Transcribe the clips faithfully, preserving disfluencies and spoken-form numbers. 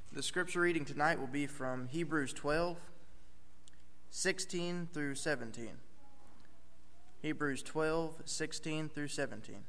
The scripture reading tonight will be from Hebrews twelve, sixteen through seventeen. Hebrews twelve, sixteen through seventeen.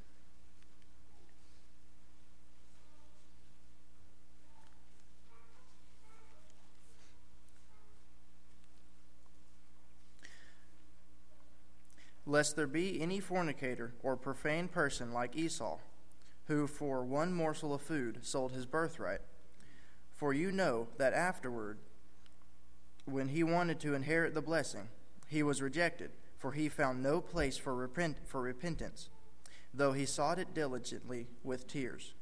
Lest there be any fornicator or profane person like Esau, who for one morsel of food sold his birthright. For you know that afterward, when he wanted to inherit the blessing, he was rejected, for he found no place for repent for repentance, though he sought it diligently with tears.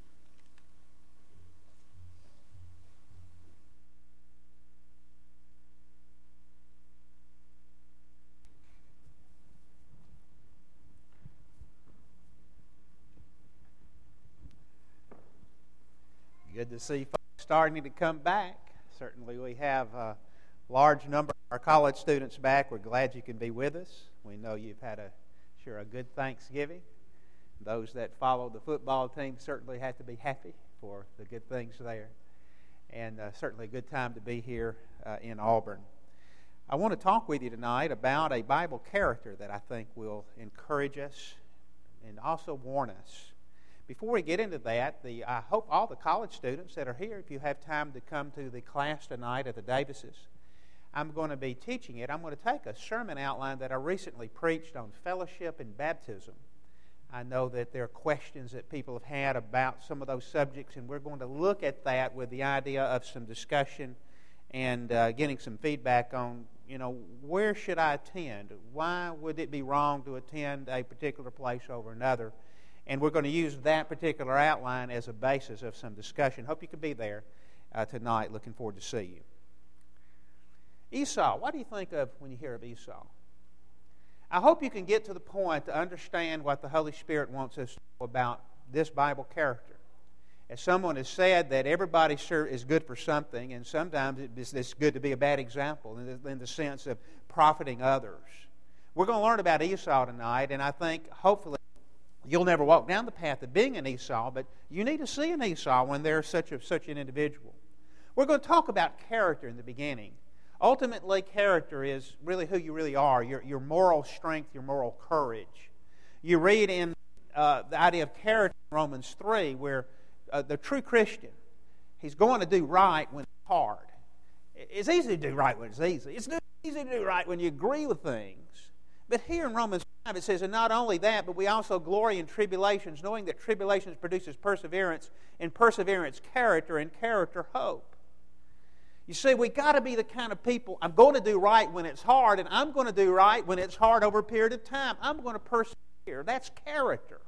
Good to see folks starting to come back. Certainly we have a large number of our college students back. We're glad you can be with us. We know you've had a sure a good Thanksgiving. Those that follow the football team certainly have to be happy for the good things there. And uh, certainly a good time to be here uh, in Auburn. I want to talk with you tonight about a Bible character that I think will encourage us and also warn us. Before we get into that, the, I hope all the college students that are here, if you have time to come to the class tonight at the Davises, I'm going to be teaching it. I'm going to take a sermon outline that I recently preached on fellowship and baptism. I know that there are questions that people have had about some of those subjects, and we're going to look at that with the idea of some discussion and uh, getting some feedback on, you know, where should I attend? Why would it be wrong to attend a particular place over another? And we're going to use that particular outline as a basis of some discussion. Hope you can be there uh, tonight. Looking forward to see you. Esau, what do you think of when you hear of Esau? I hope you can get to the point to understand what the Holy Spirit wants us to know about this Bible character. As someone has said, that everybody sure is good for something, and sometimes it's good to be a bad example in the, in the sense of profiting others. We're going to learn about Esau tonight, and I think hopefully you'll never walk down the path of being an Esau, but you need to see an Esau when there's such a, such an individual. We're going to talk about character in the beginning. Ultimately, character is really who you really are, your, your moral strength, your moral courage. You read in uh, the idea of character in Romans three, where uh, the true Christian, he's going to do right when it's hard. It's easy to do right when it's easy. It's easy to do right when you agree with things. But here in Romans five it says, and not only that, but we also glory in tribulations, knowing that tribulations produces perseverance, and perseverance character, and character hope. You see, we got to be the kind of people, I'm going to do right when it's hard, and I'm going to do right when it's hard over a period of time. I'm going to persevere. That's character.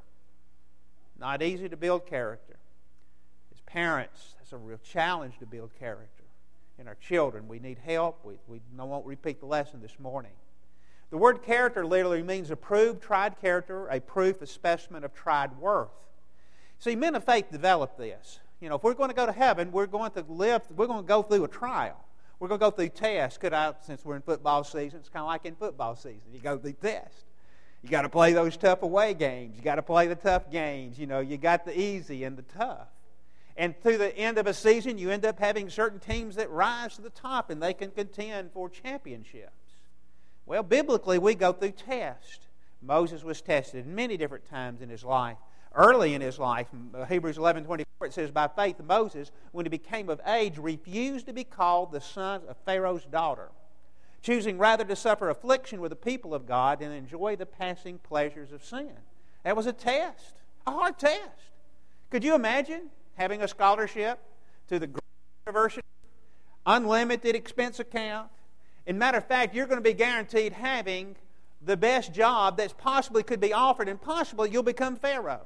Not easy to build character. As parents, that's a real challenge to build character. In our children, we need help. We, we won't repeat the lesson this morning. The word character literally means a proved, tried character, a proof, a specimen of tried worth. See, men of faith develop this. You know, if we're going to go to heaven, we're going to live, we're going to go through a trial. We're going to go through tests. Could I, since we're in football season, it's kind of like in football season. You go through tests. You got to play those tough away games. You got to play the tough games. You know, you got the easy and the tough. And through the end of a season, you end up having certain teams that rise to the top, and they can contend for championships. Well, biblically, we go through tests. Moses was tested many different times in his life. Early in his life, Hebrews eleven twenty-four, it says, by faith Moses, when he became of age, refused to be called the son of Pharaoh's daughter, choosing rather to suffer affliction with the people of God than enjoy the passing pleasures of sin. That was a test, a hard test. Could you imagine having a scholarship to the great university, unlimited expense account? And matter of fact, you're going to be guaranteed having the best job that's possibly could be offered, and possibly you'll become Pharaoh.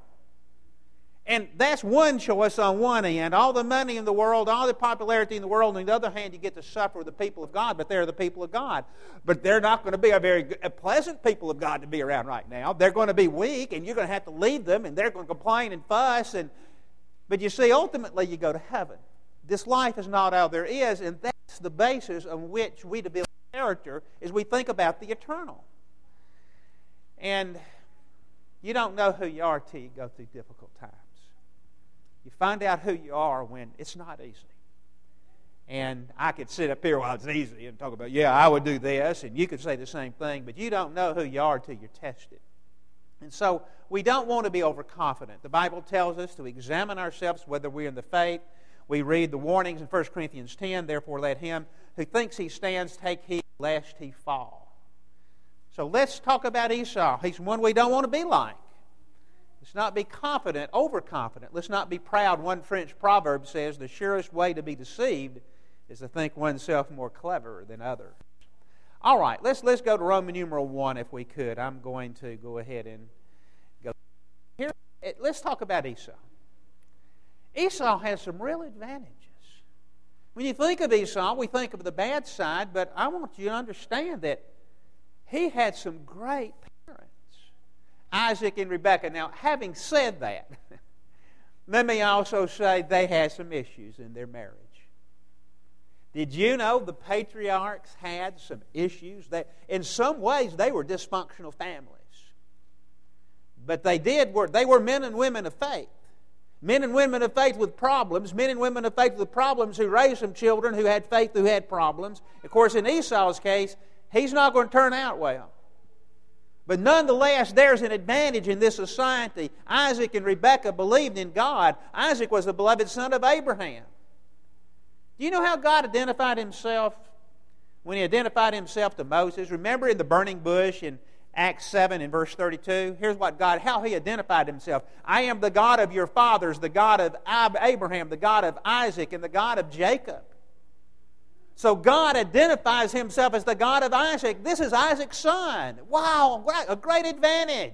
And that's one choice on one end. All the money in the world, all the popularity in the world. On the other hand, you get to suffer with the people of God, but they're the people of God. But they're not going to be a very good, a pleasant people of God to be around right now. They're going to be weak, and you're going to have to lead them, and they're going to complain and fuss. And But you see, ultimately you go to heaven. This life is not all there is, and that's the basis on which we to build character as we think about the eternal. And you don't know who you are till you go through difficult times. You find out who you are when it's not easy. And I could sit up here while it's easy and talk about, yeah, I would do this, and you could say the same thing, but you don't know who you are until you're tested. And so we don't want to be overconfident. The Bible tells us to examine ourselves whether we're in the faith. We read the warnings in First Corinthians ten, therefore let him who thinks he stands take heed lest he fall. So let's talk about Esau. He's one we don't want to be like. Let's not be confident, overconfident. Let's not be proud. One French proverb says, the surest way to be deceived is to think oneself more clever than others. All right, let's let's go to Roman numeral one if we could. I'm going to go ahead and go here. Let's talk about Esau. Esau has some real advantages. When you think of Esau, we think of the bad side, but I want you to understand that he had some great parents, Isaac and Rebekah. Now, having said that, let me also say they had some issues in their marriage. Did you know the patriarchs had some issues? That in some ways they were dysfunctional families. But they did were they were men and women of faith. Men and women of faith with problems. Men and women of faith with problems who raised some children who had faith who had problems. Of course, in Esau's case, he's not going to turn out well. But nonetheless, there's an advantage in this society. Isaac and Rebekah believed in God. Isaac was the beloved son of Abraham. Do you know how God identified himself when he identified himself to Moses? Remember in the burning bush in Acts seven in verse thirty-two? Here's what God, how he identified himself. I am the God of your fathers, the God of Abraham, the God of Isaac, and the God of Jacob. So God identifies himself as the God of Isaac. This is Isaac's son. Wow, a great advantage.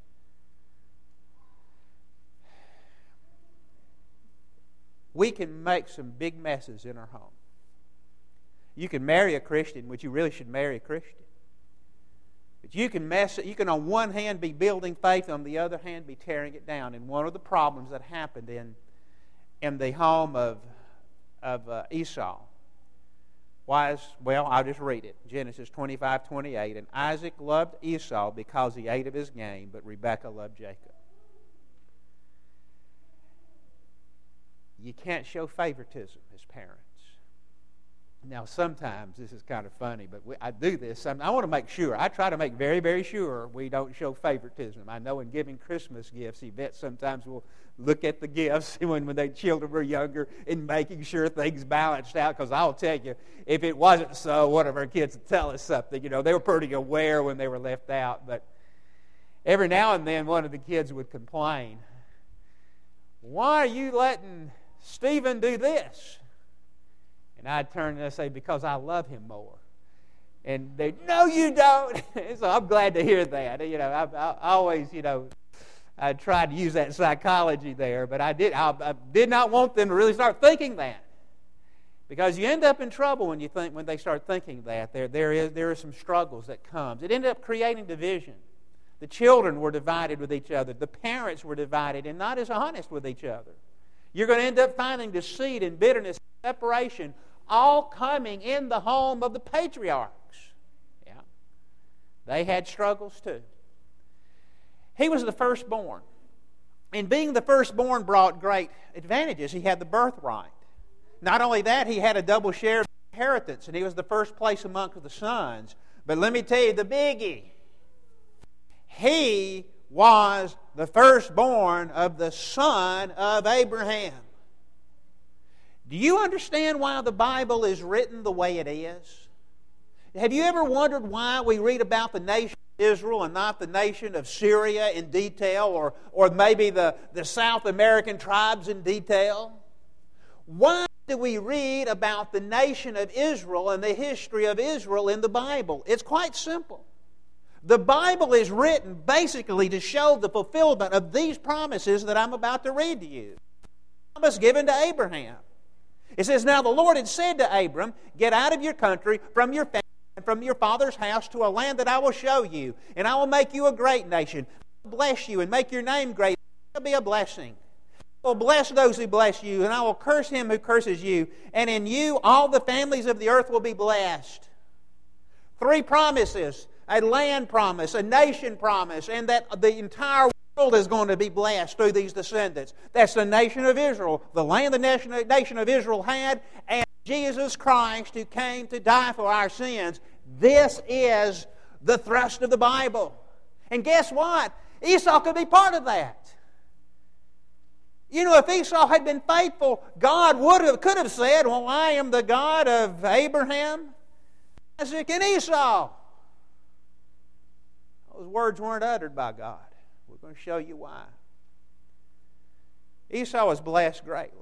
We can make some big messes in our home. You can marry a Christian, which you really should marry a Christian. But you can mess it. You can on one hand be building faith, on the other hand be tearing it down. And one of the problems that happened in, in the home of, of uh, Esau was, well, I'll just read it. Genesis twenty-five twenty-eight. And Isaac loved Esau because he ate of his game, but Rebekah loved Jacob. You can't show favoritism as parents. Now, sometimes, this is kind of funny, but we, I do this. I, I want to make sure. I try to make very, very sure we don't show favoritism. I know in giving Christmas gifts, Yvette sometimes will look at the gifts when, when their children were younger and making sure things balanced out, because I'll tell you, if it wasn't so, one of our kids would tell us something. You know, they were pretty aware when they were left out, but every now and then one of the kids would complain, why are you letting Stephen do this? And I'd turn and I'd say, because I love him more. And they, no, you don't. So I'm glad to hear that. You know, I, I always, you know, I tried to use that psychology there, but I did. I, I did not want them to really start thinking that, because you end up in trouble when you think when they start thinking that. There, there is there are some struggles that comes. It ended up creating division. The children were divided with each other. The parents were divided and not as honest with each other. You're going to end up finding deceit and bitterness and separation all coming in the home of the patriarchs. Yeah. They had struggles too. He was the firstborn. And being the firstborn brought great advantages. He had the birthright. Not only that, he had a double share of inheritance, and he was the first place amongst the sons. But let me tell you the biggie. He was the firstborn of the son of Abraham. Do you understand why the Bible is written the way it is? Have you ever wondered why we read about the nation of Israel and not the nation of Syria in detail, or, or maybe the, the South American tribes in detail? Why do we read about the nation of Israel and the history of Israel in the Bible? It's quite simple. The Bible is written basically to show the fulfillment of these promises that I'm about to read to you. The promise given to Abraham. It says, now the Lord had said to Abram, get out of your country, from your family, and from your father's house to a land that I will show you, and I will make you a great nation. I will bless you and make your name great. It will be a blessing. I will bless those who bless you, and I will curse him who curses you. And in you all the families of the earth will be blessed. Three promises. A land promise, a nation promise, and that the entire world is going to be blessed through these descendants. That's the nation of Israel, the land the nation, nation of Israel had, and Jesus Christ who came to die for our sins. This is the thrust of the Bible. And guess what? Esau could be part of that. You know, if Esau had been faithful, God would have, could have said, well, I am the God of Abraham, Isaac, and Esau. Those words weren't uttered by God. We're going to show you why. Esau was blessed greatly.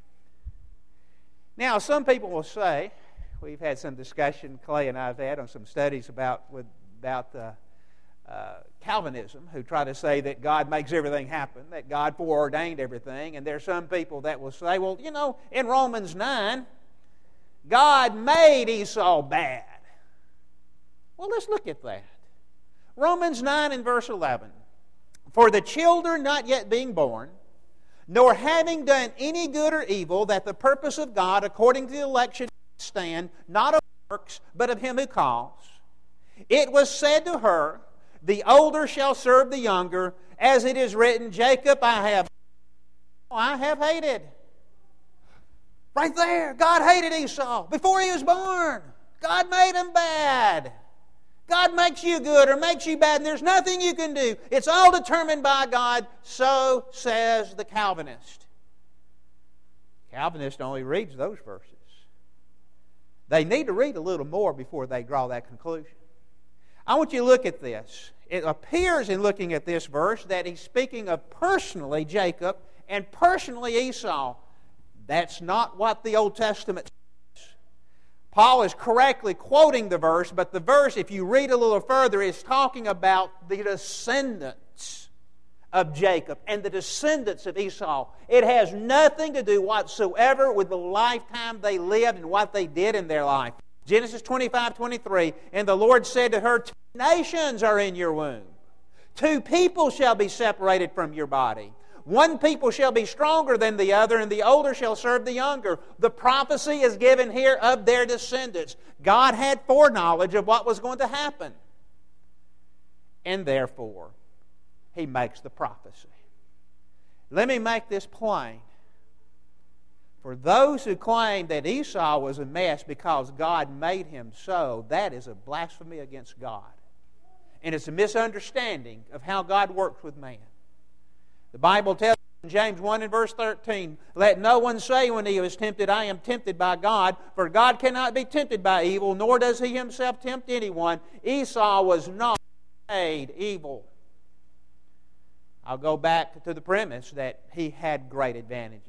Now, some people will say, we've had some discussion, Clay and I have had on some studies about, with, about the Uh, Calvinism, who try to say that God makes everything happen, that God foreordained everything. And there are some people that will say, well, you know, in Romans nine, God made Esau bad. Well, let's look at that. Romans nine and verse eleven. For the children not yet being born, nor having done any good or evil, that the purpose of God according to the election stand, not of works, but of him who calls, it was said to her, the older shall serve the younger, as it is written, Jacob I have, I have hated. Right there, God hated Esau before he was born. God made him bad. God makes you good or makes you bad, and there's nothing you can do. It's all determined by God, so says the Calvinist. Calvinist only reads those verses. They need to read a little more before they draw that conclusion. I want you to look at this. It appears in looking at this verse that he's speaking of personally Jacob and personally Esau. That's not what the Old Testament says. Paul is correctly quoting the verse, but the verse, if you read a little further, is talking about the descendants of Jacob and the descendants of Esau. It has nothing to do whatsoever with the lifetime they lived and what they did in their life. Genesis twenty-five, twenty-three, and the Lord said to her, two nations are in your womb. Two people shall be separated from your body. One people shall be stronger than the other, and the older shall serve the younger. The prophecy is given here of their descendants. God had foreknowledge of what was going to happen. And therefore, He makes the prophecy. Let me make this plain. For those who claim that Esau was a mess because God made him so, that is a blasphemy against God. And it's a misunderstanding of how God works with man. The Bible tells us in James one and verse thirteen, let no one say when he was tempted, I am tempted by God, for God cannot be tempted by evil, nor does He Himself tempt anyone. Esau was not made evil. I'll go back to the premise that he had great advantages.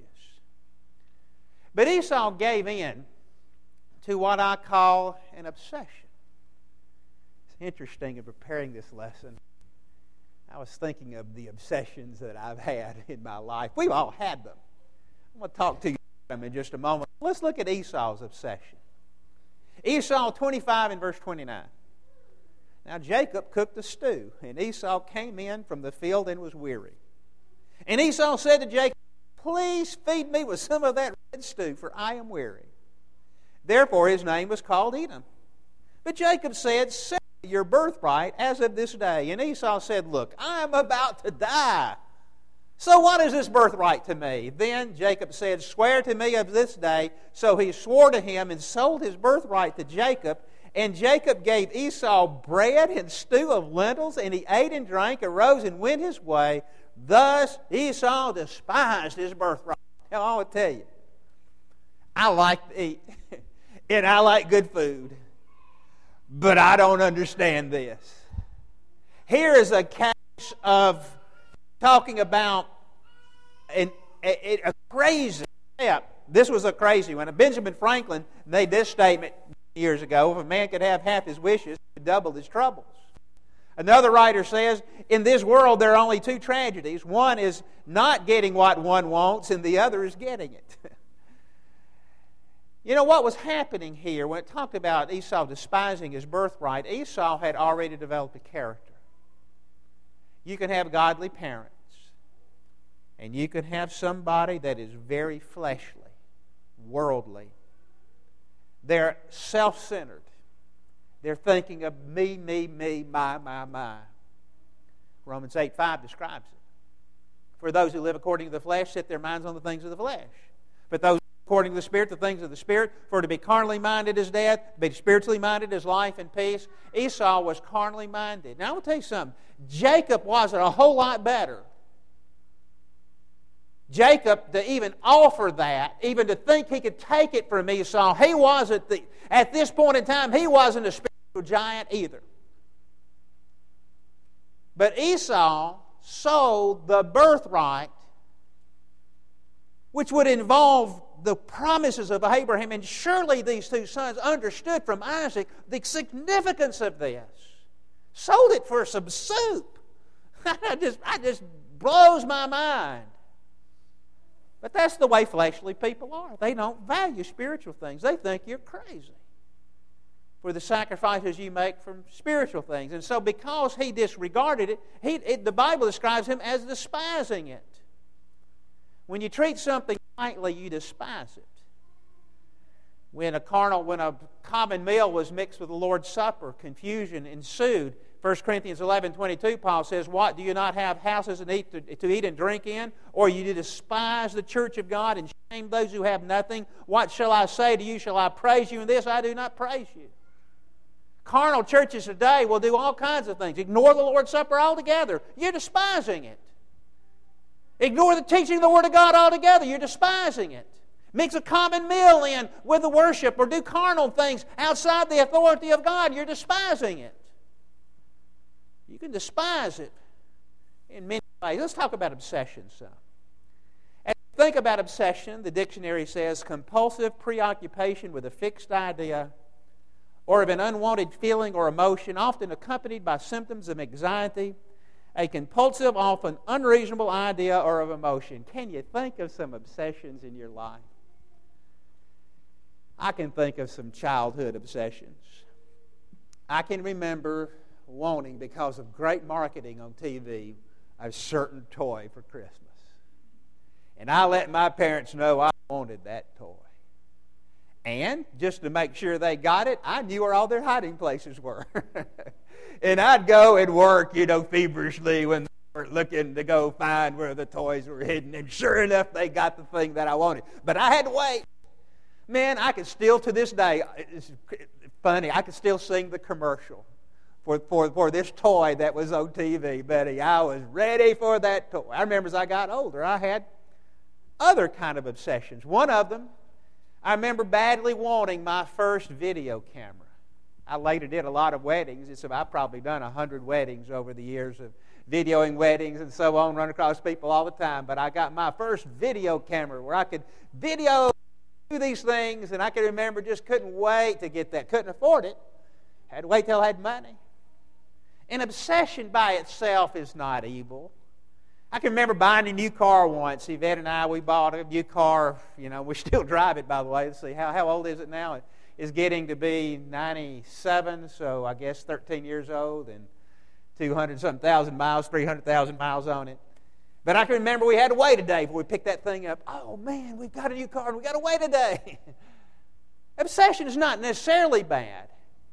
But Esau gave in to what I call an obsession. It's interesting in preparing this lesson. I was thinking of the obsessions that I've had in my life. We've all had them. I'm going to talk to you about them in just a moment. Let's look at Esau's obsession. Esau twenty-five and verse twenty-nine. Now Jacob cooked a stew, and Esau came in from the field and was weary. And Esau said to Jacob, please feed me with some of that red stew, for I am weary. Therefore his name was called Edom. But Jacob said, sell your birthright as of this day. And Esau said, look, I am about to die. So what is this birthright to me? Then Jacob said, swear to me of this day. So he swore to him and sold his birthright to Jacob. And Jacob gave Esau bread and stew of lentils, and he ate and drank, arose and went his way. Thus Esau despised his birthright. Now I will tell you, I like to eat, and I like good food, but I don't understand this. Here is a case of talking about an, a, a crazy step. This was a crazy one. Benjamin Franklin made this statement years ago: if a man could have half his wishes, he could double his troubles. Another writer says, in this world there are only two tragedies. One is not getting what one wants, and the other is getting it. You know what was happening here when it talked about Esau despising his birthright? Esau had already developed a character. You can have godly parents, and you can have somebody that is very fleshly, worldly. They're self-centered. They're thinking of me, me, me, my, my, my. Romans eight five describes it. For those who live according to the flesh set their minds on the things of the flesh. But those according according to the Spirit, the things of the Spirit. For to be carnally minded is death, to be spiritually minded is life and peace. Esau was carnally minded. Now, I will tell you something. Jacob wasn't a whole lot better. Jacob, to even offer that, even to think he could take it from Esau, he wasn't, the, at this point in time, he wasn't a spiritual giant either. But Esau sold the birthright, which would involve the promises of Abraham, and surely these two sons understood from Isaac the significance of this. Sold it for some soup. I just, I just blows my mind. But that's the way fleshly people are. They don't value spiritual things. They think you're crazy for the sacrifices you make from spiritual things. And so because he disregarded it, he, it, the Bible describes him as despising it. When you treat something lightly, you despise it. When a carnal, when a common meal was mixed with the Lord's Supper, confusion ensued. First Corinthians eleven twenty-two, Paul says, "What, do you not have houses and eat to, to eat and drink in? Or you do despise the church of God and shame those who have nothing? What shall I say to you? Shall I praise you in this? I do not praise you." Carnal churches today will do all kinds of things. Ignore the Lord's Supper altogether. You're despising it. Ignore the teaching of the Word of God altogether. You're despising it. Mix a common meal in with the worship or do carnal things outside the authority of God. You're despising it. You can despise it in many ways. Let's talk about obsession some. As you think about obsession, the dictionary says compulsive preoccupation with a fixed idea or of an unwanted feeling or emotion, often accompanied by symptoms of anxiety, a compulsive, often unreasonable idea or of emotion. Can you think of some obsessions in your life? I can think of some childhood obsessions. I can remember wanting, because of great marketing on T V, a certain toy for Christmas. And I let my parents know I wanted that toy. And just to make sure they got it, I knew where all their hiding places were. And I'd go and work, you know, feverishly when they were looking to go find where the toys were hidden. And sure enough, they got the thing that I wanted. But I had to wait. Man, I can still, to this day, it's funny, I can still sing the commercial for, for, for this toy that was on T V, Betty. I was ready for that toy. I remember as I got older, I had other kind of obsessions. One of them, I remember badly wanting my first video camera. I later did a lot of weddings. It's, I've probably done a hundred weddings over the years of videoing weddings and so on, run across people all the time. But I got my first video camera where I could video these things, and I can remember just couldn't wait to get that. Couldn't afford it. Had to wait till I had money. An obsession by itself is not evil. I can remember buying a new car once. Yvette and I, we bought a new car. You know, we still drive it, by the way. Let's see, how, how old is it now? It is getting to be ninety-seven, so I guess thirteen years old, and two hundred something thousand miles, three hundred thousand miles on it. But I can remember we had to wait a day before we picked that thing up. Oh, man, we've got a new car, and we've got to wait a day. Obsession is not necessarily bad.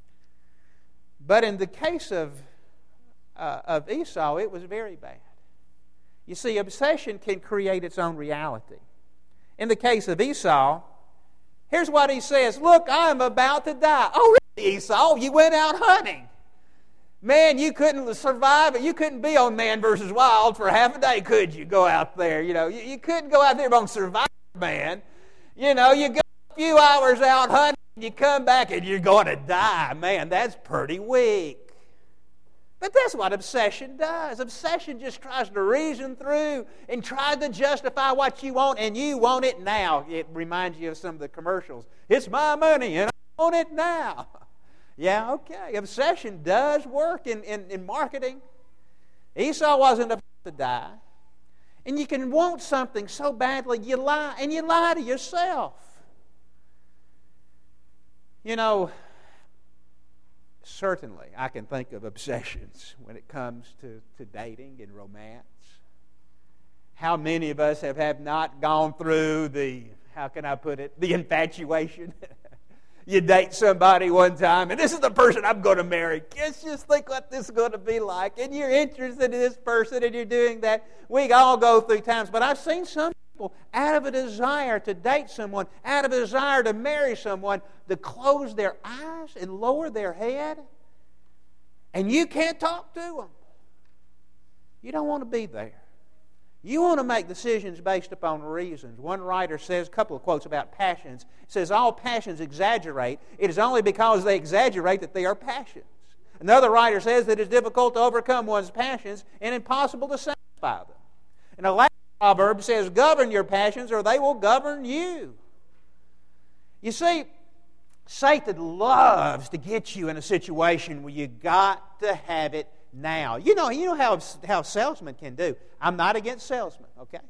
But in the case of, uh, of Esau, it was very bad. You see, obsession can create its own reality. In the case of Esau, here's what he says. Look, I'm about to die. Oh, really, Esau? You went out hunting. Man, you couldn't survive. You couldn't be on Man versus Wild for half a day, could you? Go out there, you know. You, you couldn't go out there on Survivor Man. You know, you go a few hours out hunting, you come back and you're going to die. Man, that's pretty weak. But that's what obsession does. Obsession just tries to reason through and try to justify what you want, and you want it now. It reminds you of some of the commercials. It's my money, and I want it now. Yeah, okay. Obsession does work in, in, in marketing. Esau wasn't about to die. And you can want something so badly, you lie, and you lie to yourself. You know, certainly I can think of obsessions when it comes to, to dating and romance. How many of us have, have not gone through the, how can I put it, the infatuation? You date somebody one time, and this is the person I'm going to marry. Let's just think what this is going to be like. And you're interested in this person, and you're doing that. We all go through times. But I've seen some people, out of a desire to date someone, out of a desire to marry someone, to close their eyes and lower their head, and you can't talk to them. You don't want to be there. You want to make decisions based upon reasons. One writer says, a couple of quotes about passions, says, all passions exaggerate. It is only because they exaggerate that they are passions. Another writer says that it is difficult to overcome one's passions and impossible to satisfy them. And a last proverb says, govern your passions or they will govern you. You see, Satan loves to get you in a situation where you got to have it now. You know, you know how, how salesmen can do. I'm not against salesmen, okay?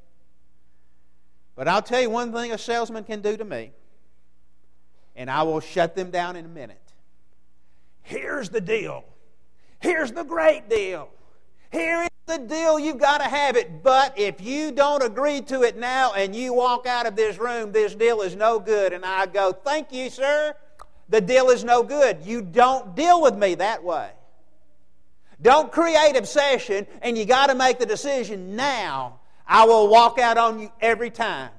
But I'll tell you one thing a salesman can do to me, and I will shut them down in a minute. Here's the deal. Here's the great deal. Here is the deal. You've got to have it. But if you don't agree to it now and you walk out of this room, this deal is no good. And I go, thank you, sir. The deal is no good. You don't deal with me that way. Don't create obsession, and you got to make the decision now. I will walk out on you every time.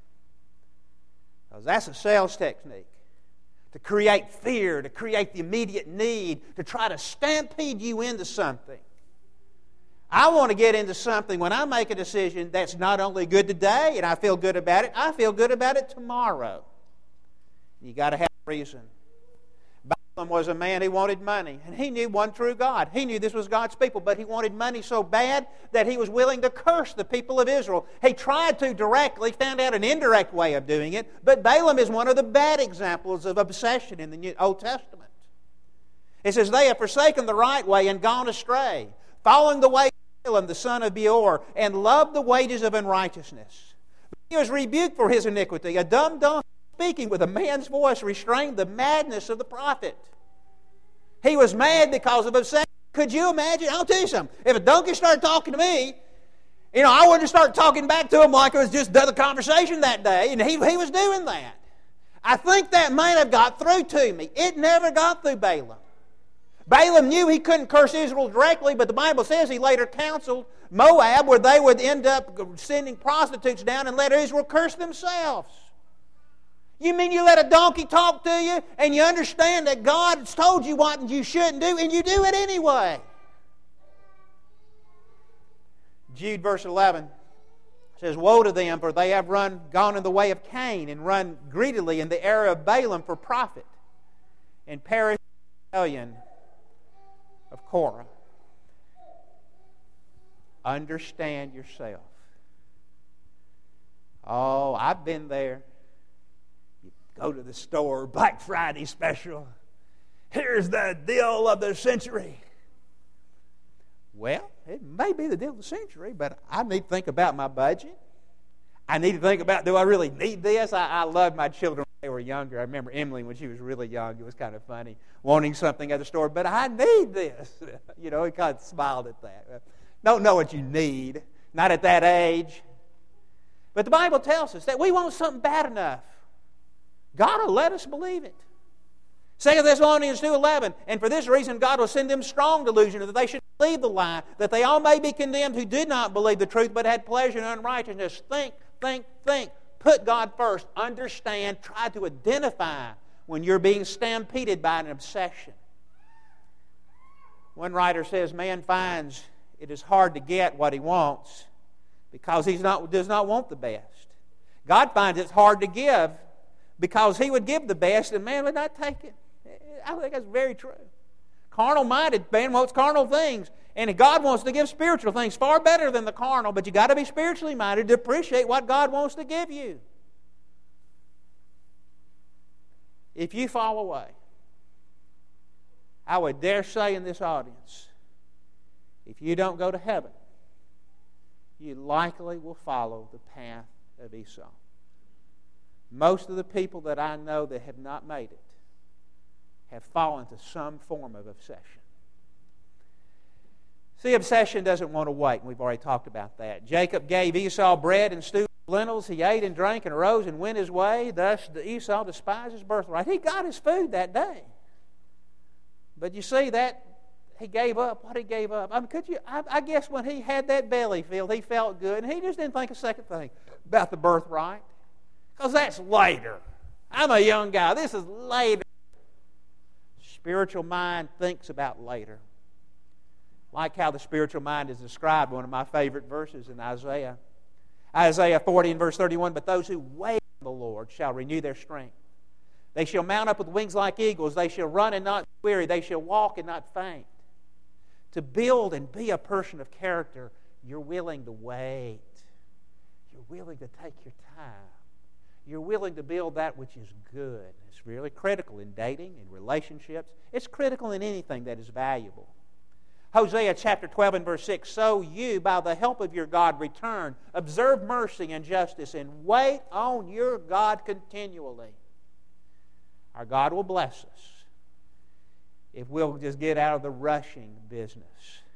Because that's a sales technique. To create fear, to create the immediate need, to try to stampede you into something. I want to get into something when I make a decision that's not only good today, and I feel good about it, I feel good about it tomorrow. You got to have a reason. Balaam was a man who wanted money, and he knew one true God. He knew this was God's people, but he wanted money so bad that he was willing to curse the people of Israel. He tried to directly, found out an indirect way of doing it, but Balaam is one of the bad examples of obsession in the New Old Testament. It says, they have forsaken the right way and gone astray, following the way of Balaam the son of Beor, and loved the wages of unrighteousness. He was rebuked for his iniquity. A dumb donkey speaking with a man's voice restrained the madness of the prophet. He was mad because of obsession. Could you imagine? I'll tell you something. If a donkey started talking to me, you know, I wouldn't start talking back to him like it was just another conversation that day, and he, he was doing that. I think that might have got through to me. It never got through Balaam. Balaam knew he couldn't curse Israel directly, but the Bible says he later counseled Moab where they would end up sending prostitutes down and let Israel curse themselves. You mean you let a donkey talk to you and you understand that God's told you what you shouldn't do and you do it anyway? Jude verse eleven says, woe to them, for they have run, gone in the way of Cain and run greedily in the error of Balaam for profit and perished in the rebellion of Korah. Understand yourself. Oh, I've been there. You go to the store, Black Friday special. Here's the deal of the century. Well, it may be the deal of the century, but I need to think about my budget. I need to think about, do I really need this? I, I loved my children when they were younger. I remember Emily when she was really young. It was kind of funny, wanting something at the store, but I need this. You know, he kind of smiled at that. Don't know what you need, not at that age. But the Bible tells us that we want something bad enough. God will let us believe it. Second Thessalonians two eleven, and for this reason God will send them strong delusion that they should believe the lie, that they all may be condemned who did not believe the truth but had pleasure in unrighteousness. Think, think, think. Put God first. Understand. Try to identify when you're being stampeded by an obsession. One writer says, man finds it is hard to get what he wants because he does not want the best. God finds it's hard to give because he would give the best and man would not take it. I think that's very true. Carnal-minded man wants carnal things, and God wants to give spiritual things far better than the carnal, but you got to be spiritually minded to appreciate what God wants to give you. If you fall away, I would dare say in this audience, if you don't go to heaven, you likely will follow the path of Esau. Most of the people that I know that have not made it have fallen to some form of obsession. See, obsession doesn't want to wait, and we've already talked about that. Jacob gave Esau bread and stewed lentils. He ate and drank and arose and went his way. Thus Esau despised his birthright. He got his food that day. But you see that he gave up what he gave up. I mean, could you? I, I guess when he had that belly filled, he felt good, and he just didn't think a second thing. about the birthright. Because that's later. I'm a young guy. This is later. Spiritual mind thinks about later. Like how the spiritual mind is described, one of my favorite verses in Isaiah. Isaiah forty and verse thirty-one, but those who wait on the Lord shall renew their strength. They shall mount up with wings like eagles. They shall run and not be weary. They shall walk and not faint. To build and be a person of character, you're willing to wait. You're willing to take your time. You're willing to build that which is good. It's really critical in dating, in relationships. It's critical in anything that is valuable. Hosea chapter twelve and verse six, so you, by the help of your God, return, observe mercy and justice, and wait on your God continually. Our God will bless us if we'll just get out of the rushing business.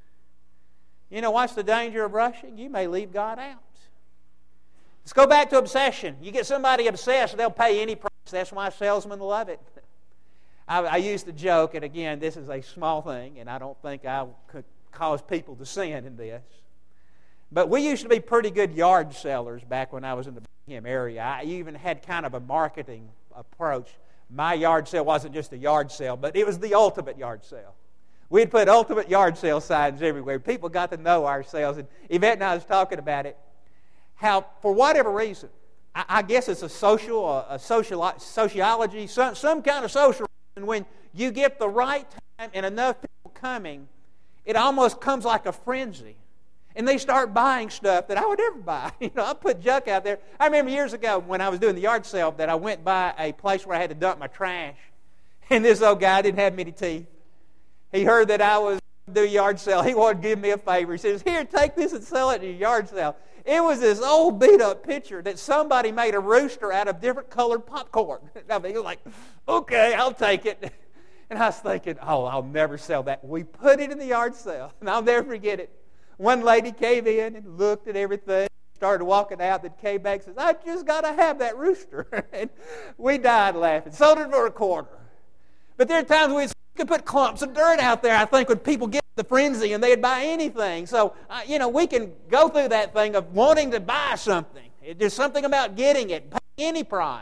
You know, what's the danger of rushing? You may leave God out. Let's go back to obsession. You get somebody obsessed, they'll pay any price. That's why salesmen love it. I, I used to joke, and again, this is a small thing, and I don't think I could cause people to sin in this. But we used to be pretty good yard sellers back when I was in the Birmingham area. I even had kind of a marketing approach. My yard sale wasn't just a yard sale, but it was the ultimate yard sale. We'd put ultimate yard sale signs everywhere. People got to know our sales. And Yvette and I was talking about it. How, for whatever reason, I, I guess it's a social, a, a social, sociology, some, some kind of social reason, when you get the right time and enough people coming, it almost comes like a frenzy. And they start buying stuff that I would never buy. You know, I put junk out there. I remember years ago when I was doing the yard sale that I went by a place where I had to dump my trash. And this old guy didn't have many teeth. He heard that I was doing a yard sale. He wanted to give me a favor. He says, here, take this and sell it at your yard sale. It was this old beat-up picture that somebody made a rooster out of different colored popcorn. I mean, he was like, okay, I'll take it. And I was thinking, oh, I'll never sell that. We put it in the yard sale, and I'll never forget it. One lady came in and looked at everything, started walking out, then came back and says, I just got to have that rooster. And we died laughing. Sold it for a quarter. But there are times we could put clumps of dirt out there, I think, when people get the frenzy and they'd buy anything. So, uh, you know, we can go through that thing of wanting to buy something. There's something about getting it, paying any price.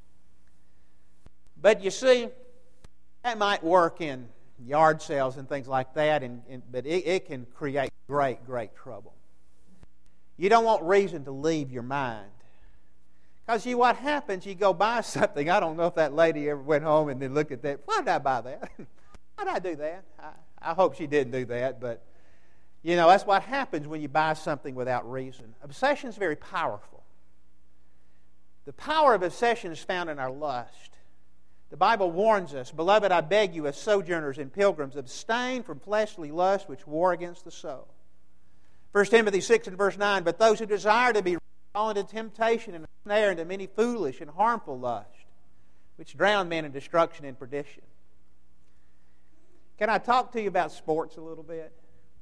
But you see, that might work in yard sales and things like that, and, and but it, it can create great, great trouble. You don't want reason to leave your mind. Because you, what happens, you go buy something. I don't know if that lady ever went home and then looked at that. Why did I buy that? Why did I do that? I, I hope she didn't do that, but you know, that's what happens when you buy something without reason. Obsession is very powerful. The power of obsession is found in our lust. The Bible warns us, beloved, I beg you as sojourners and pilgrims, abstain from fleshly lust which war against the soul. First Timothy six and verse nine, but those who desire to be fall into temptation and a snare into many foolish and harmful lusts, which drown men in destruction and perdition. Can I talk to you about sports a little bit?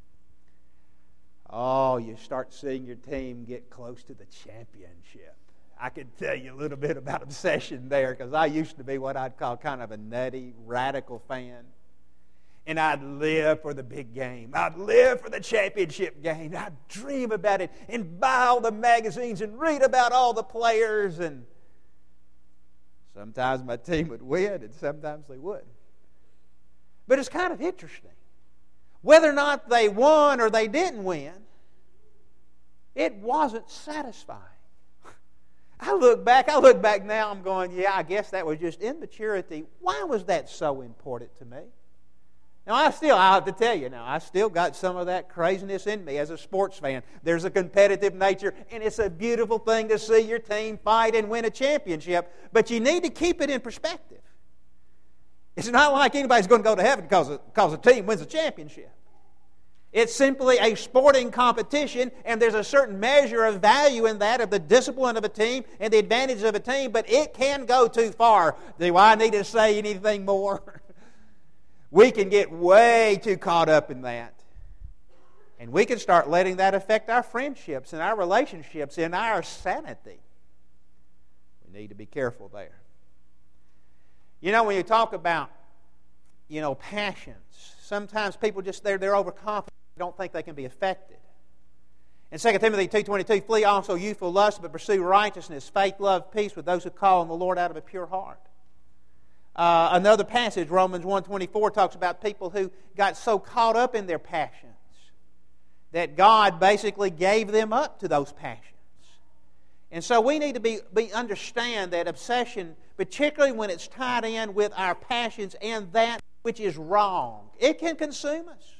Oh, you start seeing your team get close to the championship. I can tell you a little bit about obsession there, because I used to be what I'd call kind of a nutty, radical fan. And I'd live for the big game. I'd live for the championship game. I'd dream about it and buy all the magazines and read about all the players. And sometimes my team would win and sometimes they wouldn't. But it's kind of interesting. Whether or not they won or they didn't win, it wasn't satisfying. I look back, I look back now, I'm going, yeah, I guess that was just immaturity. Why was that so important to me? Now, I still, I have to tell you now, I still got some of that craziness in me as a sports fan. There's a competitive nature, and it's a beautiful thing to see your team fight and win a championship, but you need to keep it in perspective. It's not like anybody's going to go to heaven because a, because a team wins a championship. It's simply a sporting competition, and there's a certain measure of value in that, of the discipline of a team and the advantage of a team, but it can go too far. Do I need to say anything more? We can get way too caught up in that. And we can start letting that affect our friendships and our relationships and our sanity. We need to be careful there. You know, when you talk about, you know, passions, sometimes people just, they're, they're overconfident. Don't think they can be affected. In Second Timothy two twenty-two, flee also youthful lust, but pursue righteousness, faith, love, peace with those who call on the Lord out of a pure heart. Uh, another passage, Romans one twenty-four, talks about people who got so caught up in their passions that God basically gave them up to those passions. And so we need to be, be understand that obsession, particularly when it's tied in with our passions and that which is wrong, it can consume us.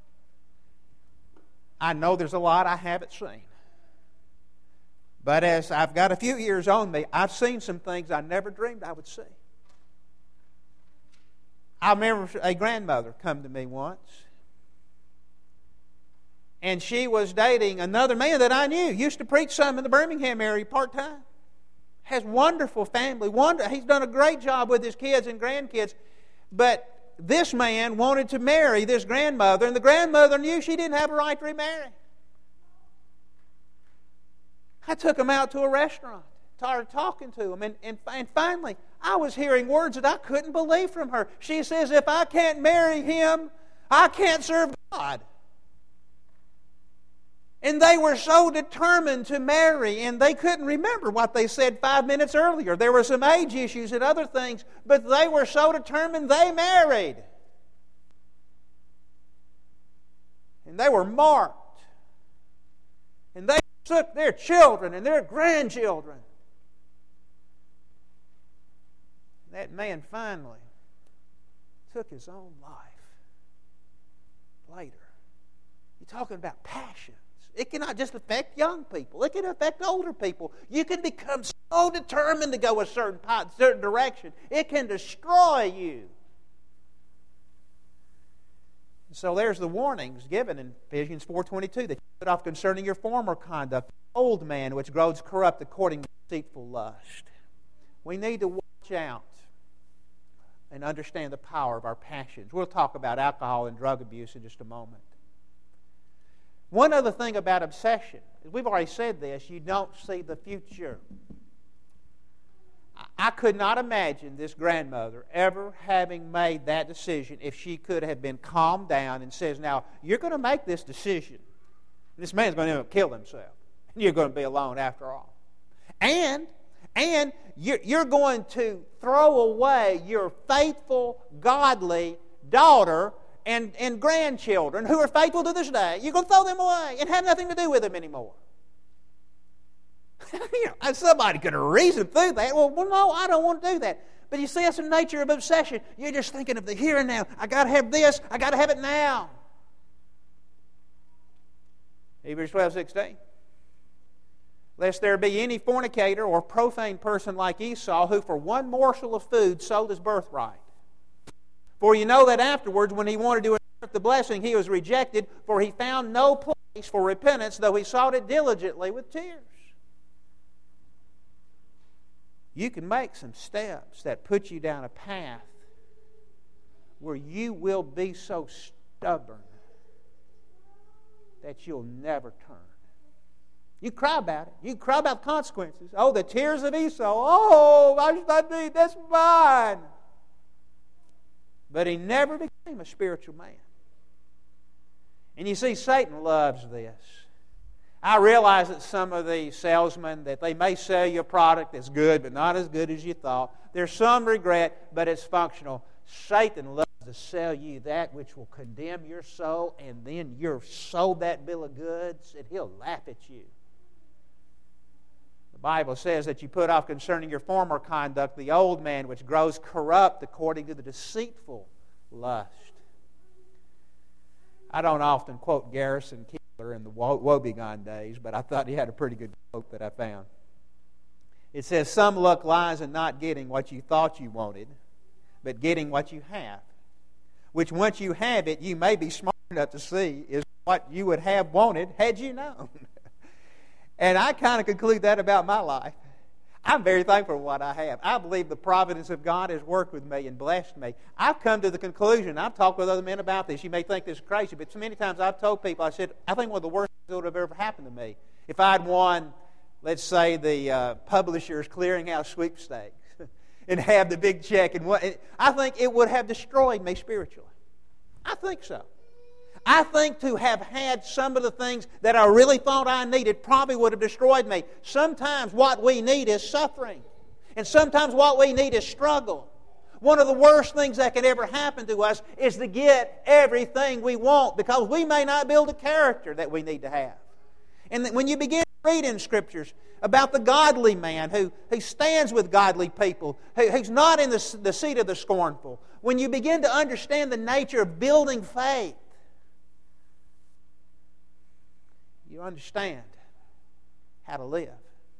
I know there's a lot I haven't seen. But as I've got a few years on me, I've seen some things I never dreamed I would see. I remember a grandmother come to me once, and she was dating another man that I knew. Used to preach some in the Birmingham area part-time. Has wonderful family. Wonder, he's done a great job with his kids and grandkids. But this man wanted to marry this grandmother, and the grandmother knew she didn't have a right to remarry. I took him out to a restaurant, started talking to him, and, and, and finally I was hearing words that I couldn't believe from her. She says, if I can't marry him, I can't serve God. And they were so determined to marry, and they couldn't remember what they said five minutes earlier. There were some age issues and other things, but they were so determined they married. And they were marked. And they took their children and their grandchildren. That man finally took his own life later. You're talking about passion. It cannot just affect young people. It can affect older people. You can become so determined to go a certain, certain direction, it can destroy you. So there's the warnings given in Ephesians four twenty-two that you put off concerning your former conduct, the old man which grows corrupt according to deceitful lust. We need to watch out and understand the power of our passions. We'll talk about alcohol and drug abuse in just a moment. One other thing about obsession, we've already said this, you don't see the future. I could not imagine this grandmother ever having made that decision if she could have been calmed down and says, now, you're going to make this decision. This man's going to end up kill himself. And you're going to be alone after all. And, and you're, you're going to throw away your faithful, godly daughter And, and grandchildren who are faithful to this day. You're going to throw them away and have nothing to do with them anymore. You know, somebody could have reasoned through that. Well, well, no, I don't want to do that. But you see, that's the nature of obsession. You're just thinking of the here and now. I got to have this. I got to have it now. Hebrews twelve sixteen. Lest there be any fornicator or profane person like Esau, who for one morsel of food sold his birthright. For you know that afterwards, when he wanted to inherit the blessing, he was rejected, for he found no place for repentance, though he sought it diligently with tears. You can make some steps that put you down a path where you will be so stubborn that you'll never turn. You cry about it. You cry about the consequences. Oh, the tears of Esau. Oh, I should not need. That's mine. But he never became a spiritual man. And you see, Satan loves this. I realize that some of the salesmen, that they may sell you a product that's good, but not as good as you thought. There's some regret, but it's functional. Satan loves to sell you that which will condemn your soul, and then you're sold that bill of goods, and he'll laugh at you. The Bible says that you put off concerning your former conduct the old man which grows corrupt according to the deceitful lust. I don't often quote Garrison Keillor in the Woebegone days, but I thought he had a pretty good quote that I found. It says, some luck lies in not getting what you thought you wanted, but getting what you have, which once you have it, you may be smart enough to see is what you would have wanted had you known. And I kind of conclude that about my life. I'm very thankful for what I have. I believe the providence of God has worked with me and blessed me. I've come to the conclusion, I've talked with other men about this, you may think this is crazy, but so many times I've told people, I said, I think one of the worst things that would have ever happened to me, if I'd won, let's say, the uh, Publishers Clearinghouse sweepstakes and have the big check, and what, I think it would have destroyed me spiritually. I think so. I think to have had some of the things that I really thought I needed probably would have destroyed me. Sometimes what we need is suffering. And sometimes what we need is struggle. One of the worst things that can ever happen to us is to get everything we want, because we may not build a character that we need to have. And when you begin to read in Scriptures about the godly man who, who stands with godly people, who, who's not in the, the seat of the scornful, when you begin to understand the nature of building faith, you understand how to live.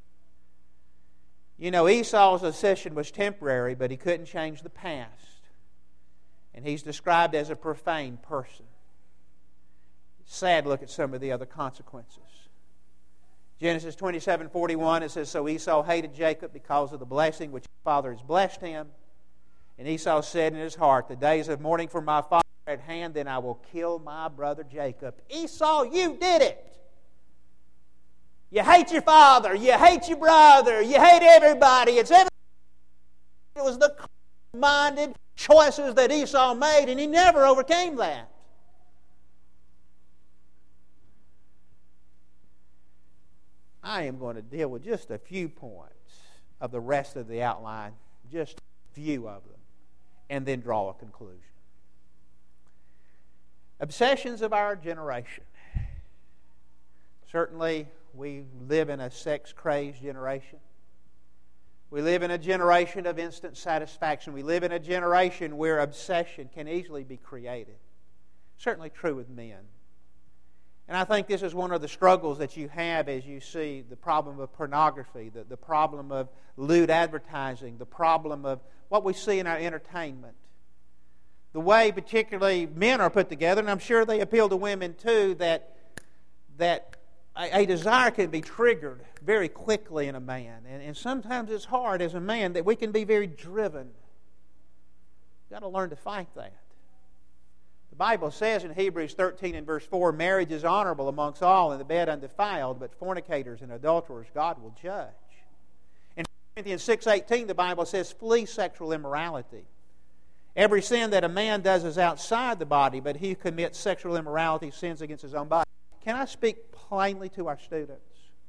You know, Esau's ascension was temporary, but he couldn't change the past. And he's described as a profane person. Sad look at some of the other consequences. Genesis twenty-seven forty-one, it says, So Esau hated Jacob because of the blessing which his father has blessed him. And Esau said in his heart, The days of mourning for my father are at hand, then I will kill my brother Jacob. Esau, you did it! You hate your father, you hate your brother, you hate everybody. It's everybody. It was the minded choices that Esau made, and he never overcame that. I am going to deal with just a few points of the rest of the outline, just a few of them, and then draw a conclusion. Obsessions of our generation. Certainly, we live in a sex-crazed generation. We live in a generation of instant satisfaction. We live in a generation where obsession can easily be created. Certainly true with men. And I think this is one of the struggles that you have as you see the problem of pornography, the, the problem of lewd advertising, the problem of what we see in our entertainment. The way particularly men are put together, and I'm sure they appeal to women too, that, that a, a desire can be triggered very quickly in a man. And, and sometimes it's hard as a man that we can be very driven. You've got to learn to fight that. The Bible says in Hebrews thirteen and verse four, marriage is honorable amongst all, and the bed undefiled, but fornicators and adulterers God will judge. In First Corinthians six eighteen, the Bible says, flee sexual immorality. Every sin that a man does is outside the body, but he who commits sexual immorality sins against his own body. Can I speak plainly to our students?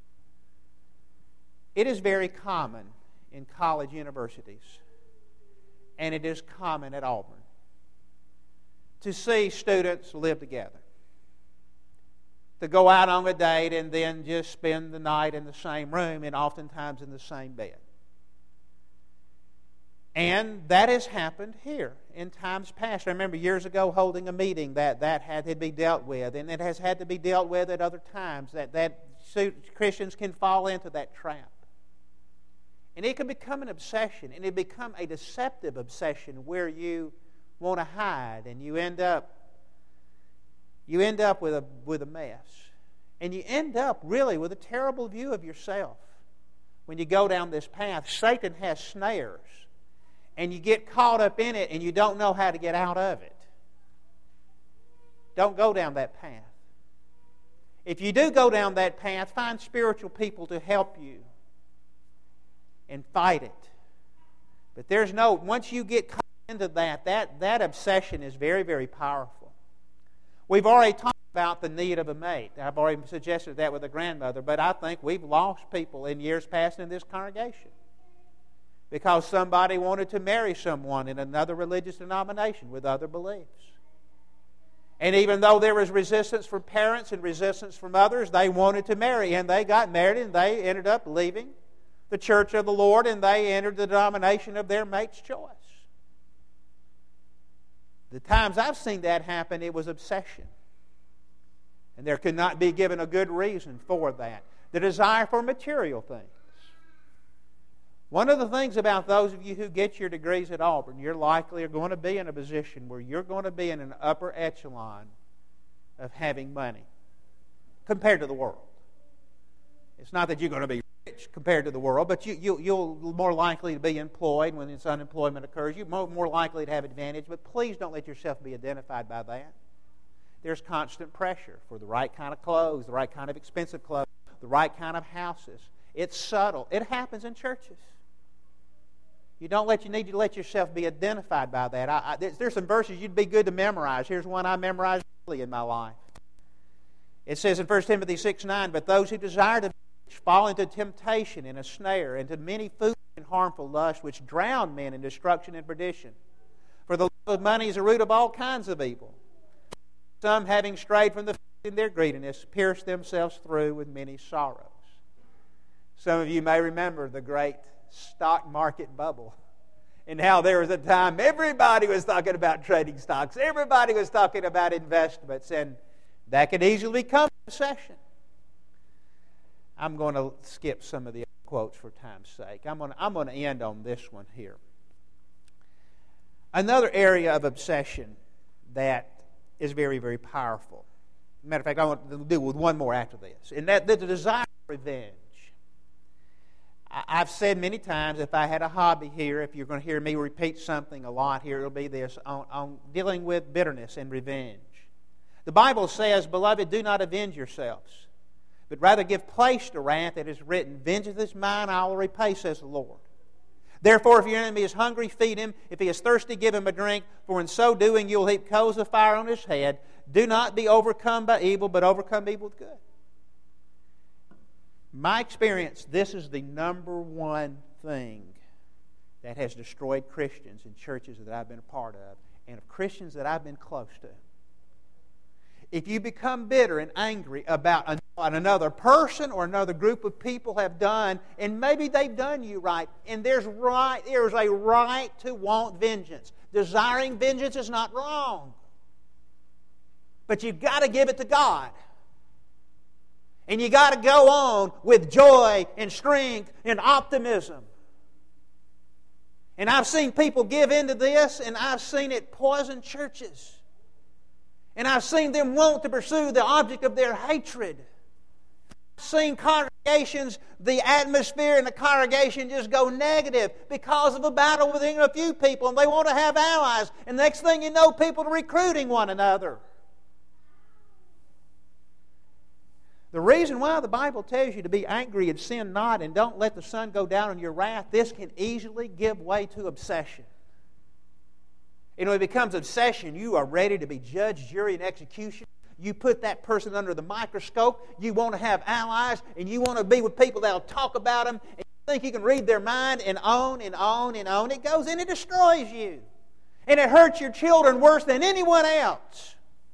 It is very common in college universities, and it is common at Auburn, to see students live together, to go out on a date and then just spend the night in the same room and oftentimes in the same bed. And that has happened here in times past. I remember years ago holding a meeting that that had to be dealt with, and it has had to be dealt with at other times, that, that Christians can fall into that trap. And it can become an obsession, and it become a deceptive obsession where you want to hide, and you end up you end up with a with a mess, and you end up really with a terrible view of yourself when you go down this path. Satan has snares, and you get caught up in it, and you don't know how to get out of it. Don't go down that path. If you do go down that path, find spiritual people to help you and fight it. But there's no once you get caught into that, that, that obsession is very, very powerful. We've already talked about the need of a mate. I've already suggested that with a grandmother, but I think we've lost people in years past in this congregation because somebody wanted to marry someone in another religious denomination with other beliefs. And even though there was resistance from parents and resistance from others, they wanted to marry, and they got married, and they ended up leaving the church of the Lord, and they entered the denomination of their mate's choice. The times I've seen that happen, it was obsession. And there could not be given a good reason for that. The desire for material things. One of the things about those of you who get your degrees at Auburn, you're likely are going to be in a position where you're going to be in an upper echelon of having money compared to the world. It's not that you're going to be rich compared to the world, but you, you, you'll more likely to be employed when this unemployment occurs. You're more, more likely to have advantage, but please don't let yourself be identified by that. There's constant pressure for the right kind of clothes, the right kind of expensive clothes, the right kind of houses. It's subtle. It happens in churches. You don't let you need to let yourself be identified by that. I, I, there's, there's some verses you'd be good to memorize. Here's one I memorized early in my life. It says in First Timothy six nine, but those who desire to fall into temptation and a snare, into many foolish and harmful lusts, which drown men in destruction and perdition. For the love of money is the root of all kinds of evil. Some, having strayed from the faith in their greediness, pierce themselves through with many sorrows. Some of you may remember the great stock market bubble, and how there was a time everybody was talking about trading stocks. Everybody was talking about investments, and that could easily become a recession. I'm going to skip some of the quotes for time's sake. I'm going to, I'm going to end on this one here. Another area of obsession that is very, very powerful. Matter of fact, I want to deal with one more after this, and that the desire for revenge. I've said many times, if I had a hobby here, if you're going to hear me repeat something a lot here, it'll be this, on, on dealing with bitterness and revenge. The Bible says, beloved, do not avenge yourselves, but rather give place to wrath. It is written, vengeance is mine, I will repay, says the Lord. Therefore, if your enemy is hungry, feed him. If he is thirsty, give him a drink. For in so doing, you will heap coals of fire on his head. Do not be overcome by evil, but overcome evil with good. My experience, this is the number one thing that has destroyed Christians in churches that I've been a part of, and of Christians that I've been close to. If you become bitter and angry about another person or another group of people have done, and maybe they've done you right, and there's right, there's a right to want vengeance. Desiring vengeance is not wrong. But you've got to give it to God. And you got to go on with joy and strength and optimism. And I've seen people give into this, and I've seen it poison churches. And I've seen them want to pursue the object of their hatred. I've seen congregations, the atmosphere in the congregation just go negative because of a battle within a few people, and they want to have allies. And next thing you know, people are recruiting one another. The reason why the Bible tells you to be angry and sin not, and don't let the sun go down on your wrath, this can easily give way to obsession. And when it becomes obsession, you are ready to be judge, jury, and execution. You put that person under the microscope. You want to have allies, and you want to be with people that will talk about them, and you think you can read their mind, and on and on and on. It goes and it destroys you. And it hurts your children worse than anyone else.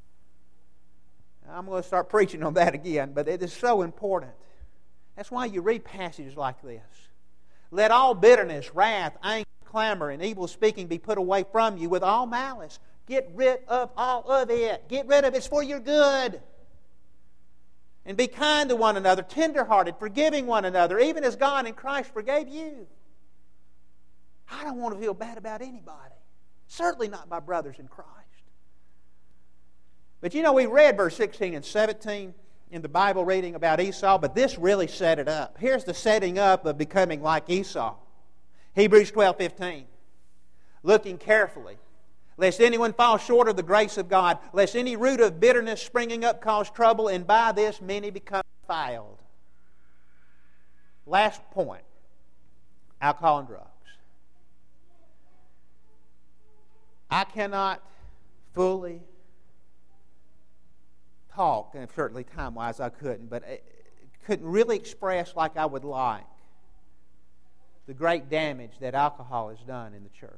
I'm going to start preaching on that again, but it is so important. That's why you read passages like this. Let all bitterness, wrath, anger, clamor, and evil speaking be put away from you with all malice. Get rid of all of it. Get rid of it. It's for your good. And be kind to one another, tenderhearted, forgiving one another, even as God in Christ forgave you. I don't want to feel bad about anybody. Certainly not my brothers in Christ. But you know, we read verse sixteen and seventeen in the Bible reading about Esau, but this really set it up. Here's the setting up of becoming like Esau. Hebrews twelve fifteen. Looking carefully, lest anyone fall short of the grace of God, lest any root of bitterness springing up cause trouble, and by this many become defiled. Last point, alcohol and drugs. I cannot fully talk, and certainly time-wise I couldn't, but I couldn't really express like I would like the great damage that alcohol has done in the church.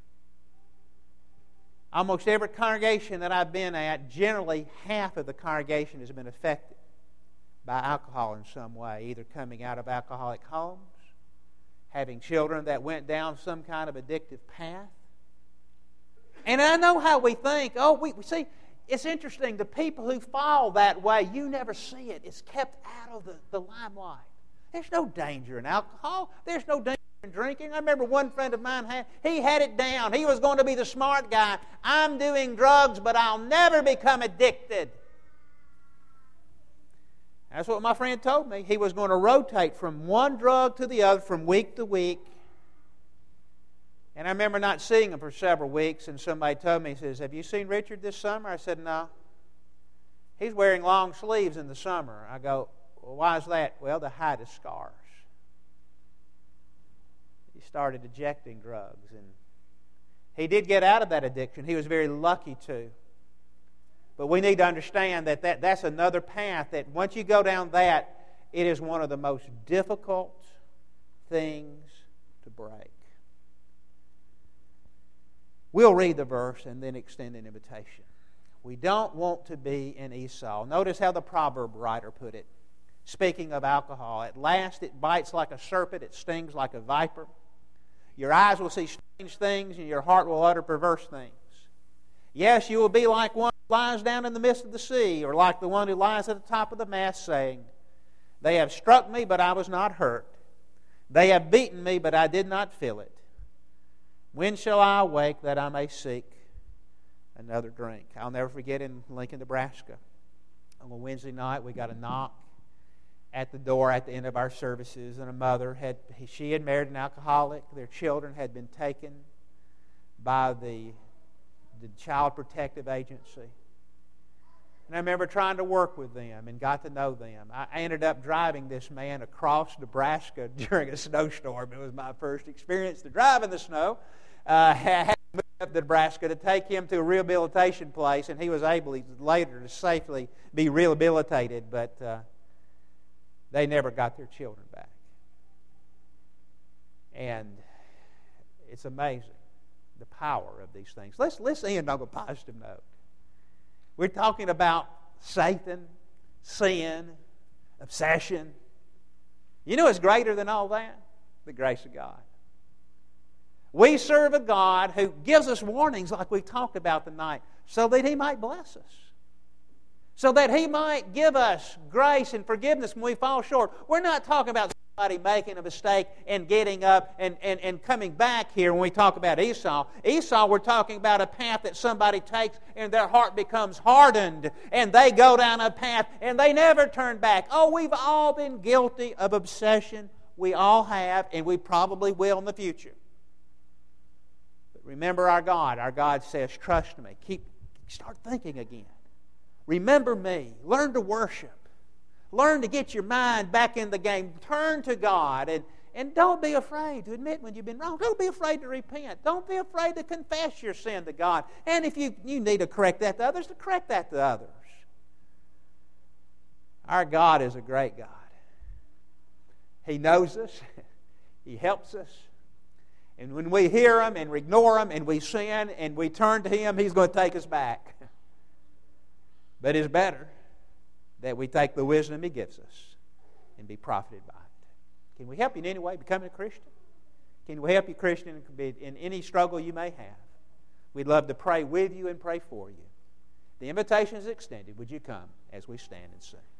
Almost every congregation that I've been at, generally half of the congregation has been affected by alcohol in some way, either coming out of alcoholic homes, having children that went down some kind of addictive path. And I know how we think, oh, we, we see, it's interesting, the people who fall that way, you never see it. It's kept out of the, the limelight. There's no danger in alcohol. There's no danger in drinking. I remember one friend of mine, had, he had it down. He was going to be the smart guy. I'm doing drugs, but I'll never become addicted. That's what my friend told me. He was going to rotate from one drug to the other from week to week. And I remember not seeing him for several weeks, and somebody told me, he says, have you seen Richard this summer? I said, no. He's wearing long sleeves in the summer. I go, well, why is that? Well, to hide his scars. He started ejecting drugs, and he did get out of that addiction. He was very lucky to. But we need to understand that, that that's another path that once you go down that, it is one of the most difficult things to break. We'll read the verse and then extend an invitation. We don't want to be an Esau. Notice how the proverb writer put it. Speaking of alcohol, at last it bites like a serpent, it stings like a viper. Your eyes will see strange things, and your heart will utter perverse things. Yes, you will be like one who lies down in the midst of the sea, or like the one who lies at the top of the mast, saying, They have struck me, but I was not hurt. They have beaten me, but I did not feel it. When shall I awake that I may seek another drink? I'll never forget in Lincoln, Nebraska. On a Wednesday night, we got a knock at the door at the end of our services, and a mother had she had married an alcoholic. Their children had been taken by the, the Child Protective Agency. And I remember trying to work with them and got to know them. I ended up driving this man across Nebraska during a snowstorm. It was my first experience to drive in the snow. Uh, I had to move up to Nebraska to take him to a rehabilitation place, and he was able later to safely be rehabilitated, but uh, they never got their children back. And it's amazing, the power of these things. Let's, let's end on a positive note. We're talking about Satan, sin, obsession. You know what's greater than all that? The grace of God. We serve a God who gives us warnings like we talked about tonight so that He might bless us. So that He might give us grace and forgiveness when we fall short. We're not talking about somebody making a mistake and getting up and, and, and coming back here when we talk about Esau. Esau, we're talking about a path that somebody takes and their heart becomes hardened and they go down a path and they never turn back. Oh, we've all been guilty of obsession. We all have, and we probably will in the future. But remember our God. Our God says, trust me. Keep, start thinking again. Remember me. Learn to worship. Learn to get your mind back in the game. Turn to God. And, and don't be afraid to admit when you've been wrong. Don't be afraid to repent. Don't be afraid to confess your sin to God. And if you, you need to correct that to others, to correct that to others. Our God is a great God. He knows us. He helps us. And when we hear Him and ignore Him and we sin and we turn to Him, He's going to take us back. But it's better that we take the wisdom He gives us and be profited by it. Can we help you in any way becoming a Christian? Can we help you, Christian, in any struggle you may have? We'd love to pray with you and pray for you. The invitation is extended. Would you come as we stand and sing?